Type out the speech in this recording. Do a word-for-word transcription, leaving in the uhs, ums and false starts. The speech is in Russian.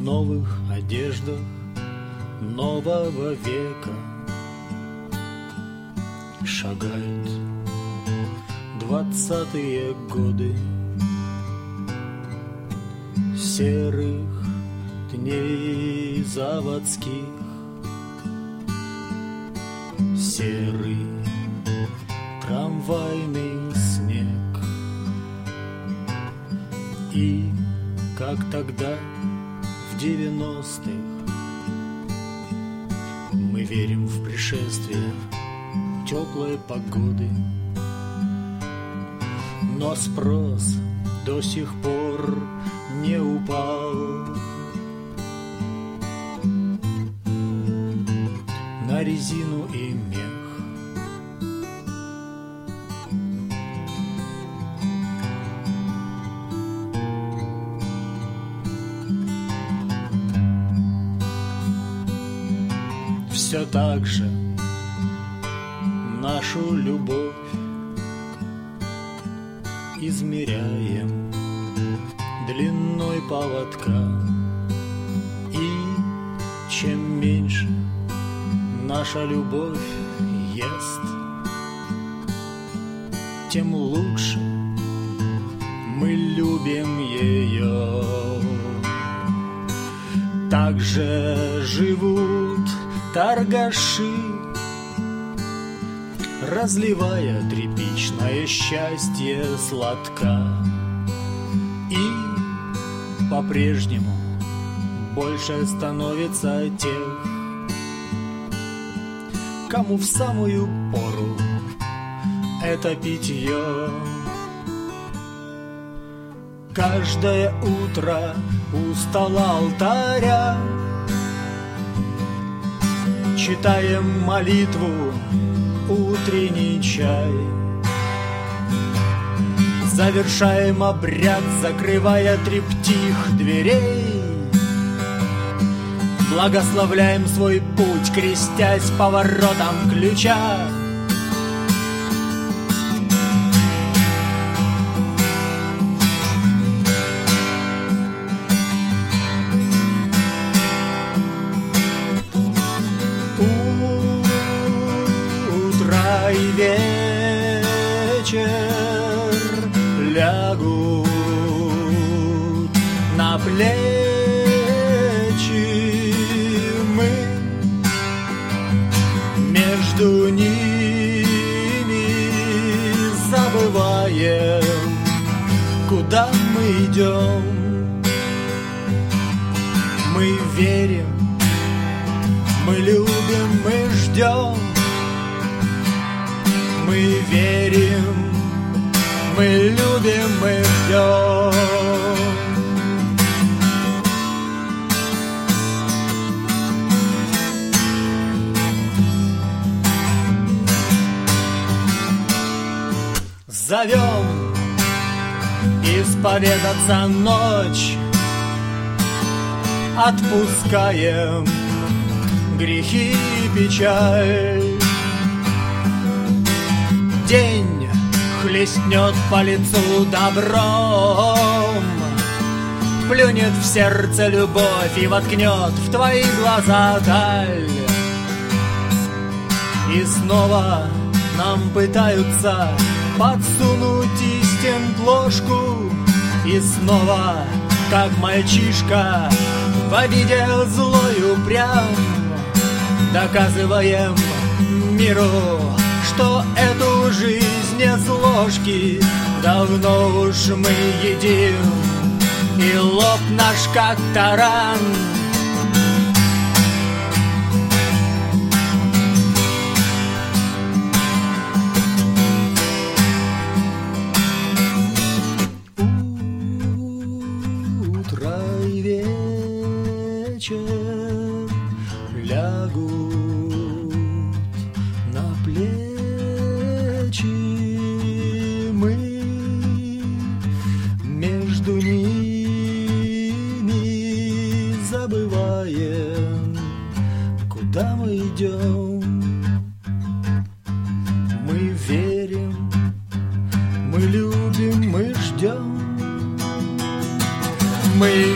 новых одеждах нового века шагают двадцатые годы серых дней заводских. Серый трамвайный снег. И, как тогда, в девяностых, мы верим в пришествие теплой погоды. Но спрос до сих пор не упал на резину и мех. Все так же нашу любовь измеряем длиной поводка. И чем меньше наша любовь ест, тем лучше мы любим ее. Так же живут торгаши, разливая тряпичное счастье сладка. И по-прежнему больше становится тех, кому в самую пору это питье. Каждое утро у стола алтаря читаем молитву, утренний чай. Завершаем обряд, закрывая триптих дверей. Благословляем свой путь, крестясь поворотом ключа. Утро и вечер лягут на плечи мы, между ними забываем, куда мы идем. Мы верим, мы любим, мы ждем. Мы верим, мы любим, мы ждем. Зовем исповедаться ночь, отпускаем грехи и печаль. День хлестнет по лицу добром, плюнет в сердце любовь и воткнет в твои глаза даль. И снова нам пытаются подсунуть истин плошку, и снова, как мальчишка, в обиде злой упрям, доказываем миру, что эту жизнь из ложки давно уж мы едим, и лоб наш как таран. Утро и вечер лягут на плечи мы, между ними забываем, куда мы идем. Мы верим, мы любим, мы ждем. Мы